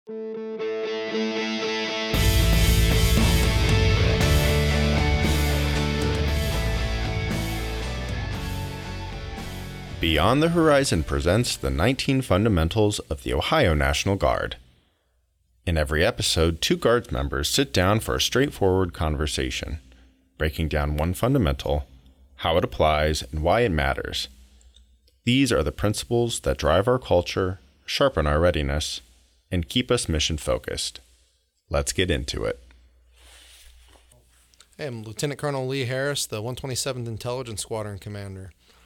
Beyond the Horizon presents the 19 Fundamentals of the Ohio National Guard. In every episode, 2 Guards members sit down for a straightforward conversation, breaking down one fundamental, how it applies, and why it matters. These are the principles that drive our culture, sharpen our readiness, and keep us mission-focused. Let's get into it. Hey, I'm Lieutenant Colonel Lee Harris, the 127th Intelligence Squadron Commander.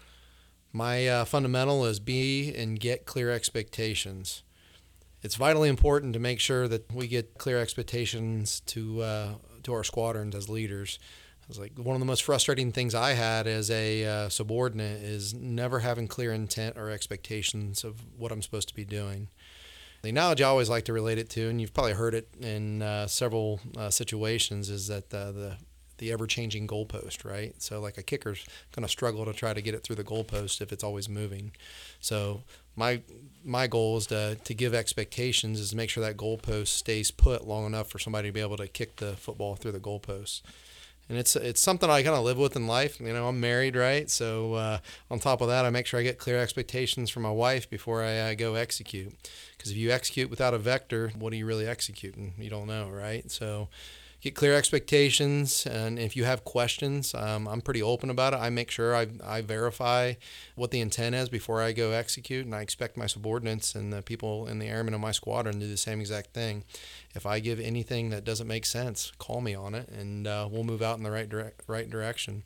My fundamental is be and get clear expectations. It's vitally important to make sure that we get clear expectations to our squadrons as leaders. It's like one of the most frustrating things I had as a subordinate is never having clear intent or expectations of what I'm supposed to be doing. The analogy I always like to relate it to, and you've probably heard it in several situations, is that the ever-changing goalpost, right? So like a kicker's going to struggle to try to get it through the goalpost if it's always moving. So my goal is to give expectations, is to make sure that goalpost stays put long enough for somebody to be able to kick the football through the goalpost. And it's something I kind of live with in life. You know, I'm married, right? So on top of that, I make sure I get clear expectations from my wife before I go execute. Because if you execute without a vector, what are you really executing? You don't know, right? So get clear expectations, and if you have questions, I'm pretty open about it. I make sure I verify what the intent is before I go execute, and I expect my subordinates and the people in the airmen of my squadron to do the same exact thing. If I give anything that doesn't make sense, call me on it, and we'll move out in the right direction.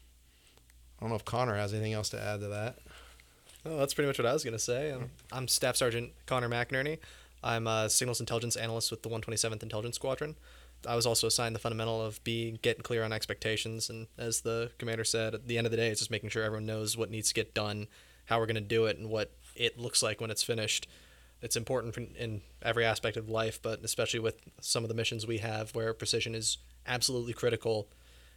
I don't know if Connor has anything else to add to that. Oh, that's pretty much what I was going to say. I'm Staff Sergeant Connor McInerney. I'm a Signals Intelligence Analyst with the 127th Intelligence Squadron. I was also assigned the fundamental of getting clear on expectations, and as the commander said, at the end of the day, it's just making sure everyone knows what needs to get done, how we're going to do it, and what it looks like when it's finished. It's important in every aspect of life, but especially with some of the missions we have where precision is absolutely critical.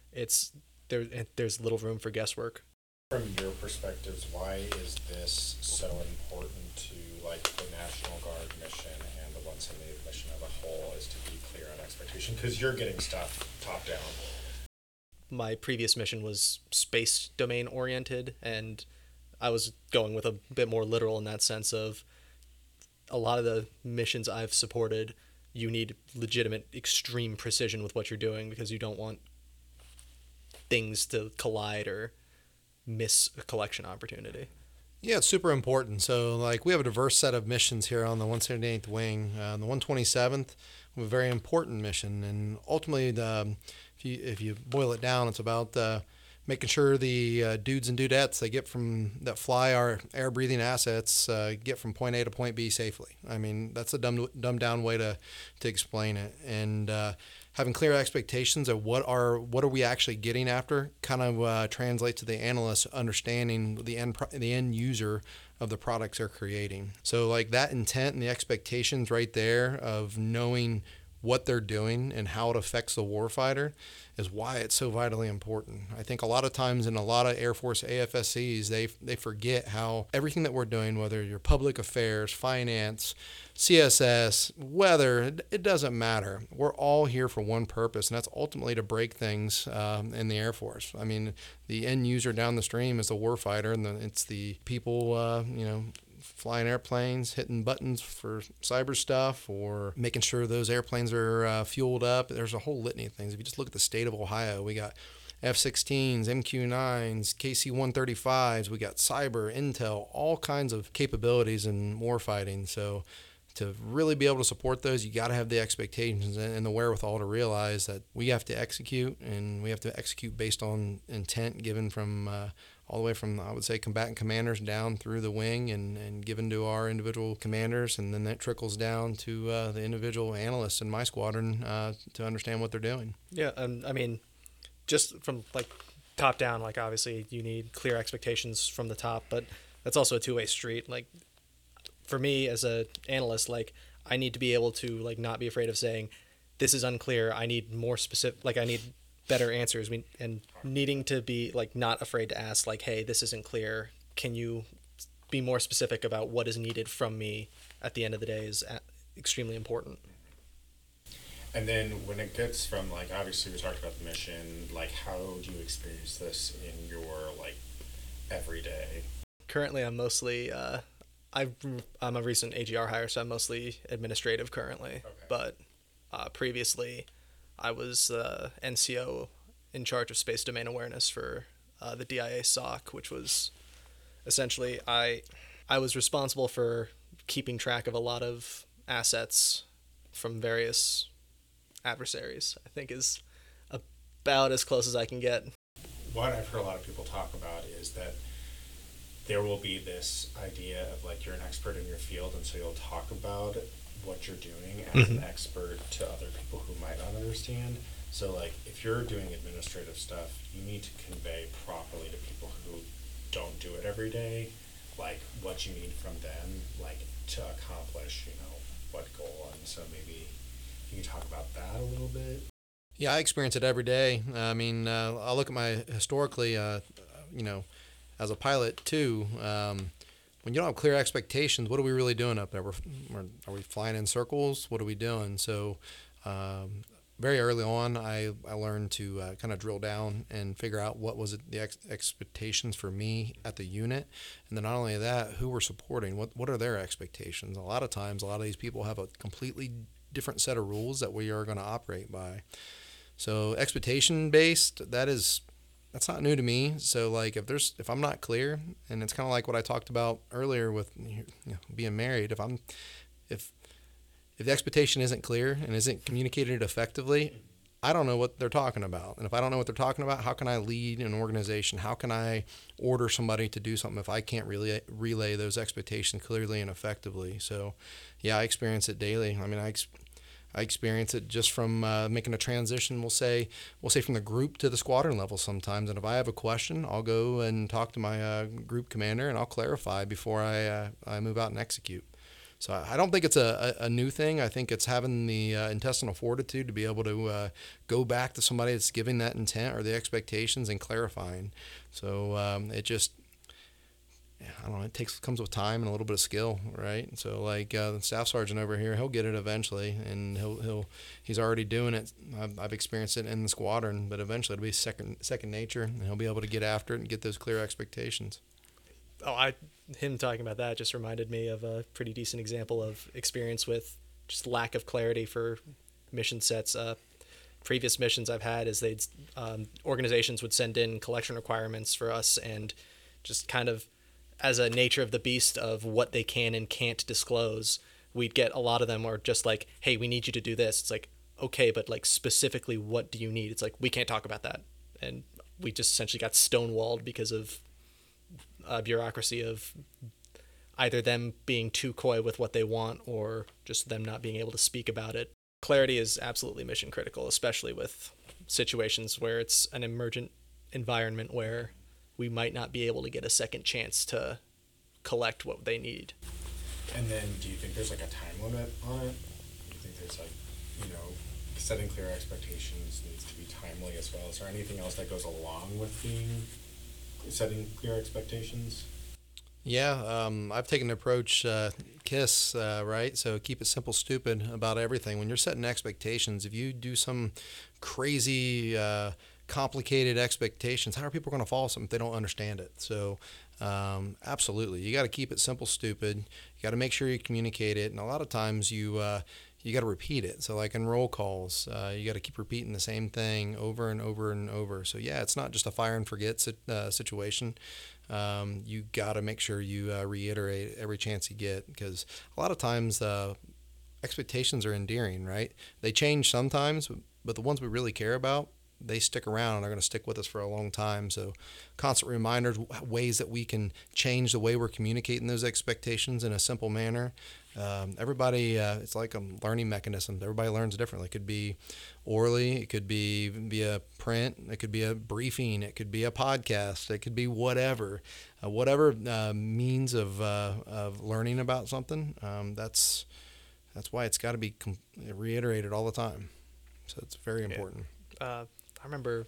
There's little room for guesswork. From your perspectives, why is this so important to the National Guard mission and the 178th mission as a whole, is to be clear on expectation? Because you're getting stuff top down. My previous mission was space domain oriented, and I was going with a bit more literal in that sense of a lot of the missions I've supported, you need legitimate extreme precision with what you're doing because you don't want things to collide or miss a collection opportunity. Yeah, it's super important. So, we have a diverse set of missions here on the 178th Wing. The 127th, we have a very important mission, and ultimately, if you boil it down, it's about making sure the dudes and dudettes that fly our air-breathing assets get from point A to point B safely. I mean, that's a dumbed-down way to explain it, and having clear expectations of what are we actually getting after kind of translates to the analyst understanding the end user of the products they're creating. So that intent and the expectations right there of knowing what they're doing and how it affects the warfighter is why it's so vitally important. I think a lot of times in a lot of Air Force AFSCs, they forget how everything that we're doing, whether you're public affairs, finance, CSS, weather, it doesn't matter. We're all here for one purpose, and that's ultimately to break things in the Air Force. I mean, the end user down the stream is the warfighter, and it's the people, flying airplanes, hitting buttons for cyber stuff, or making sure those airplanes are fueled up. There's a whole litany of things. If you just look at the state of Ohio, we got F-16s, MQ-9s, KC-135s, we got cyber, intel, all kinds of capabilities in warfighting. So to really be able to support those, you got to have the expectations and the wherewithal to realize that we have to execute, and we have to execute based on intent given from all the way from, I would say, combatant commanders down through the wing and given to our individual commanders, and then that trickles down to the individual analysts in my squadron to understand what they're doing. Yeah, I mean, just from top down, obviously you need clear expectations from the top, but that's also a two-way street. For me as an analyst, I need to be able to not be afraid of saying, this is unclear. I need more specific. I need better answers. And needing to be not afraid to ask hey, this isn't clear. Can you be more specific about what is needed from me at the end of the day? extremely important. And then when it gets from like, obviously we talked about the mission, like how do you experience this in your like everyday? Currently, I'm mostly I'm a recent AGR hire, so I'm mostly administrative currently. Okay. But previously, I was NCO in charge of space domain awareness for the DIA SOC, which was essentially I was responsible for keeping track of a lot of assets from various adversaries. I think is about as close as I can get. What I've heard a lot of people talk about is that there will be this idea of like you're an expert in your field, and so you'll talk about what you're doing as an expert to other people who might not understand. So like if you're doing administrative stuff, you need to convey properly to people who don't do it every day, like what you need from them, like to accomplish, you know, what goal. And so maybe you can talk about that a little bit. Yeah, I experience it every day. I mean, I look at my historically, you know, as a pilot too. When you don't have clear expectations, what are we really doing up there? Are we flying in circles? What are we doing? So, very early on, I learned to kind of drill down and figure out what was the expectations for me at the unit, and then not only that, who we're supporting. What are their expectations? A lot of times, a lot of these people have a completely different set of rules that we are going to operate by. So expectation based, that's not new to me. So like if I'm not clear, and it's kind of like what I talked about earlier with being married, if the expectation isn't clear and isn't communicated effectively, I don't know what they're talking about. And if I don't know what they're talking about, how can I lead an organization? How can I order somebody to do something if I can't really relay those expectations clearly and effectively? So yeah, I experience it daily. I mean, I experience it just from making a transition, we'll say from the group to the squadron level sometimes. And if I have a question, I'll go and talk to my group commander, and I'll clarify before I move out and execute. So I don't think it's a new thing. I think it's having the intestinal fortitude to be able to go back to somebody that's giving that intent or the expectations and clarifying. So it just, I don't know, comes with time and a little bit of skill, right? So like the staff sergeant over here, he'll get it eventually, and he's already doing it. I've experienced it in the squadron, but eventually it'll be second nature, and he'll be able to get after it and get those clear expectations. Him talking about that just reminded me of a pretty decent example of experience with just lack of clarity for mission sets. Previous missions I've had is organizations would send in collection requirements for us, and just kind of as a nature of the beast of what they can and can't disclose, we'd get a lot of them are just like, hey, we need you to do this. It's like, okay, but like specifically what do you need? It's like, we can't talk about that. And we just essentially got stonewalled because of bureaucracy of either them being too coy with what they want or just them not being able to speak about it. Clarity is absolutely mission critical, especially with situations where it's an emergent environment where we might not be able to get a second chance to collect what they need. And then do you think there's like a time limit on it? Do you think there's like, you know, setting clear expectations needs to be timely as well? Is there anything else that goes along with setting clear expectations? Yeah, I've taken the approach, KISS, right? So keep it simple, stupid about everything. When you're setting expectations, if you do some crazy, complicated expectations, how are people going to follow something if they don't understand it? So absolutely, you got to keep it simple, stupid. You got to make sure you communicate it, and a lot of times you got to repeat it. So like in roll calls, you got to keep repeating the same thing over and over and over. So yeah, it's not just a fire and forget situation. You got to make sure you reiterate every chance you get, because a lot of times expectations are endearing, right? They change sometimes, but the ones we really care about, they stick around and are going to stick with us for a long time. So constant reminders, ways that we can change the way we're communicating those expectations in a simple manner. Everybody, it's like a learning mechanism. Everybody learns differently. It could be orally, it could be via print, it could be a briefing, it could be a podcast, it could be whatever means of learning about something. That's why it's got to be reiterated all the time. So it's very important. I remember,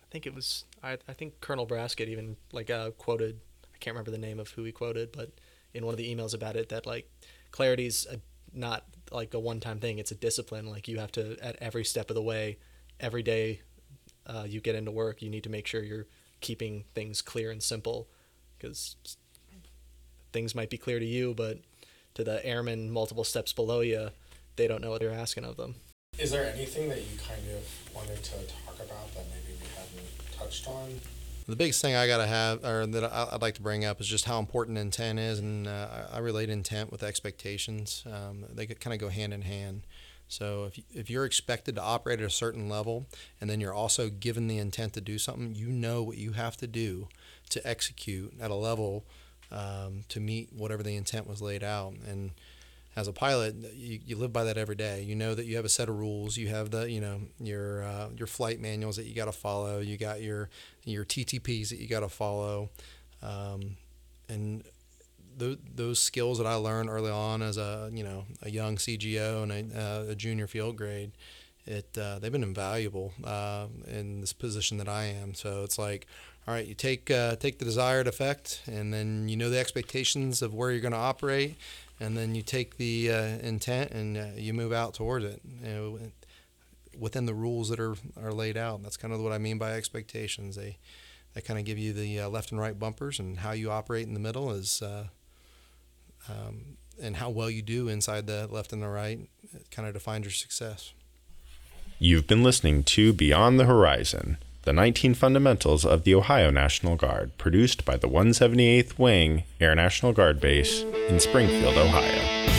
I think Colonel Braskett even quoted, I can't remember the name of who he quoted, but in one of the emails about it, that like clarity's not like a one-time thing. It's a discipline. Like, you have to, at every step of the way, every day you get into work, you need to make sure you're keeping things clear and simple, because things might be clear to you, but to the airmen multiple steps below you, they don't know what you're asking of them. Is there anything that you kind of wanted to talk about that maybe we haven't touched on? The biggest thing I gotta have, or that I'd like to bring up, is just how important intent is, and I relate intent with expectations. They kind of go hand in hand. So if you're expected to operate at a certain level, and then you're also given the intent to do something, you know what you have to do to execute at a level to meet whatever the intent was laid out. And as a pilot, you live by that every day. You know that you have a set of rules. You have your flight manuals that you got to follow. You got your TTPs that you got to follow, and those skills that I learned early on as a young CGO and a junior field grade, they've been invaluable in this position that I am. So it's like, all right, you take the desired effect, and then you know the expectations of where you're going to operate, and then you take the intent and you move out towards it, within the rules that are laid out. That's kind of what I mean by expectations. They kind of give you the left and right bumpers, and how you operate in the middle is, and how well you do inside the left and the right, it kind of defines your success. You've been listening to Beyond the Horizon, the 19 Fundamentals of the Ohio National Guard, produced by the 178th Wing Air National Guard Base in Springfield, Ohio.